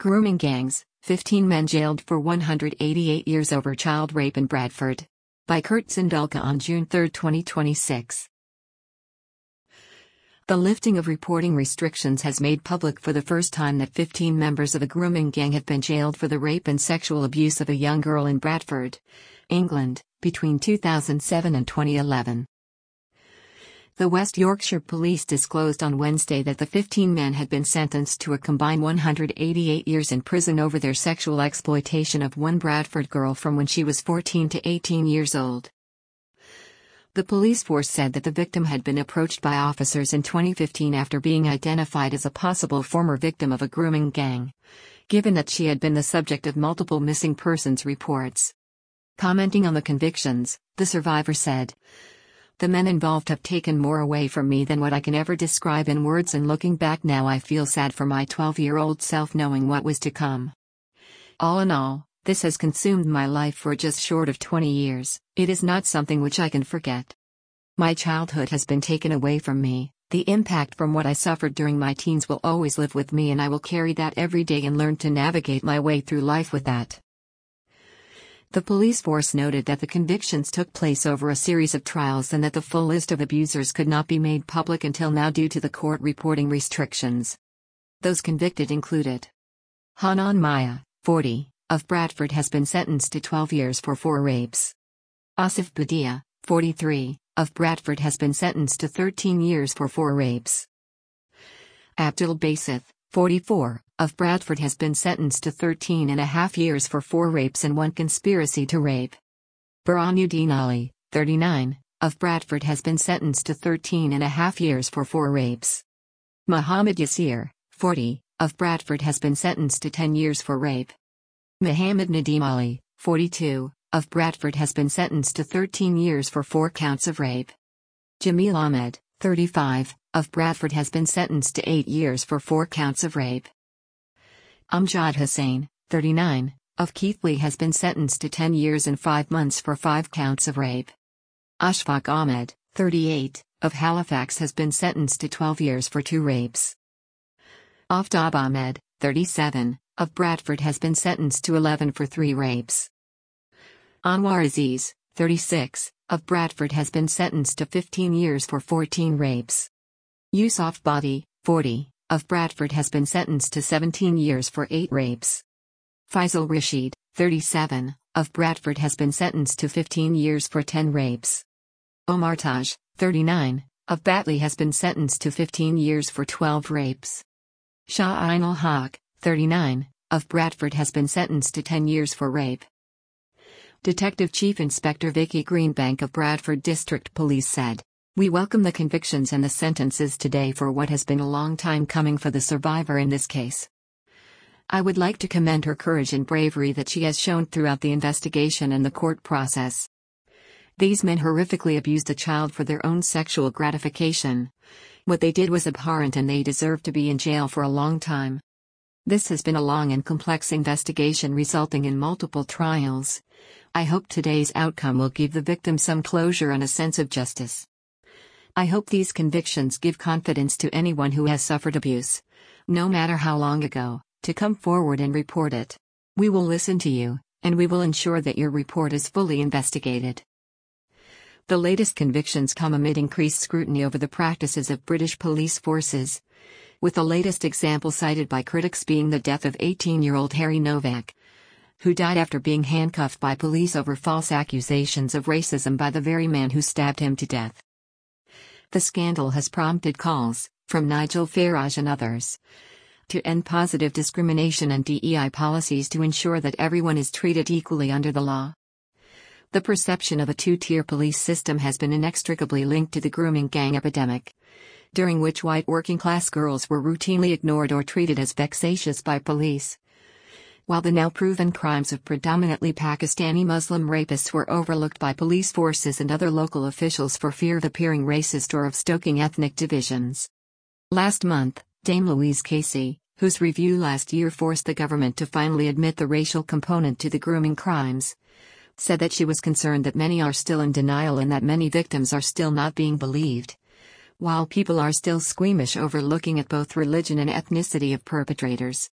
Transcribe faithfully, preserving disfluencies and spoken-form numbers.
Grooming gangs, fifteen men jailed for one hundred eighty-eight years over child rape in Bradford. By Kurt Zindulka on June third, twenty twenty-six. The lifting of reporting restrictions has made public for the first time that fifteen members of a grooming gang have been jailed for the rape and sexual abuse of a young girl in Bradford, England, between two thousand seven and twenty eleven. The West Yorkshire Police disclosed on Wednesday that the fifteen men had been sentenced to a combined one hundred eighty-eight years in prison over their sexual exploitation of one Bradford girl from when she was fourteen to eighteen years old. The police force said that the victim had been approached by officers in twenty fifteen after being identified as a possible former victim of a grooming gang, given that she had been the subject of multiple missing persons reports. Commenting on the convictions, the survivor said, "The men involved have taken more away from me than what I can ever describe in words, and looking back now I feel sad for my twelve-year-old self knowing what was to come. All in all, this has consumed my life for just short of twenty years. It is not something which I can forget. My childhood has been taken away from me. The impact from what I suffered during my teens will always live with me, and I will carry that every day and learn to navigate my way through life with that." The police force noted that the convictions took place over a series of trials and that the full list of abusers could not be made public until now due to the court reporting restrictions. Those convicted included Hanan Maya, forty, of Bradford, has been sentenced to twelve years for four rapes. Asif Badia, forty-three, of Bradford, has been sentenced to thirteen years for four rapes. Abdul Basith, forty-four, of Bradford, has been sentenced to thirteen and a half years for four rapes and one conspiracy to rape. Burhanuddin Ali, thirty-nine, of Bradford, has been sentenced to thirteen and a half years for four rapes. Muhammad Yasir, forty, of Bradford, has been sentenced to ten years for rape. Muhammad Nadim Ali, forty-two, of Bradford, has been sentenced to thirteen years for four counts of rape. Jamil Ahmed, thirty-five, of Bradford, has been sentenced to eight years for four counts of rape. Amjad Hussain, thirty-nine, of Keighley, has been sentenced to ten years and five months for five counts of rape. Ashfaq Ahmed, thirty-eight, of Halifax, has been sentenced to twelve years for two rapes. Aftab Ahmed, thirty-seven, of Bradford, has been sentenced to eleven for three rapes. Anwar Aziz, thirty-six, of Bradford, has been sentenced to fifteen years for fourteen rapes. Yusuf Badi, forty, of Bradford, has been sentenced to seventeen years for eight rapes. Faisal Rashid, thirty-seven, of Bradford, has been sentenced to fifteen years for ten rapes. Omar Taj, thirty-nine, of Batley, has been sentenced to fifteen years for twelve rapes. Shah Ainul Haq, thirty-nine, of Bradford, has been sentenced to ten years for rape. Detective Chief Inspector Vicky Greenbank of Bradford District Police said, "We welcome the convictions and the sentences today for what has been a long time coming for the survivor in this case. I would like to commend her courage and bravery that she has shown throughout the investigation and the court process. These men horrifically abused a child for their own sexual gratification. What they did was abhorrent and they deserve to be in jail for a long time. This has been a long and complex investigation resulting in multiple trials. I hope today's outcome will give the victim some closure and a sense of justice. I hope these convictions give confidence to anyone who has suffered abuse, no matter how long ago, to come forward and report it. We will listen to you, and we will ensure that your report is fully investigated." The latest convictions come amid increased scrutiny over the practices of British police forces, with the latest example cited by critics being the death of eighteen-year-old Harry Novak, who died after being handcuffed by police over false accusations of racism by the very man who stabbed him to death. The scandal has prompted calls, from Nigel Farage and others, to end positive discrimination and D E I policies to ensure that everyone is treated equally under the law. The perception of a two-tier police system has been inextricably linked to the grooming gang epidemic, during which white working-class girls were routinely ignored or treated as vexatious by police, while the now proven crimes of predominantly Pakistani Muslim rapists were overlooked by police forces and other local officials for fear of appearing racist or of stoking ethnic divisions. Last month, Dame Louise Casey, whose review last year forced the government to finally admit the racial component to the grooming crimes, said that she was concerned that many are still in denial and that many victims are still not being believed, while people are still squeamish over looking at both religion and ethnicity of perpetrators.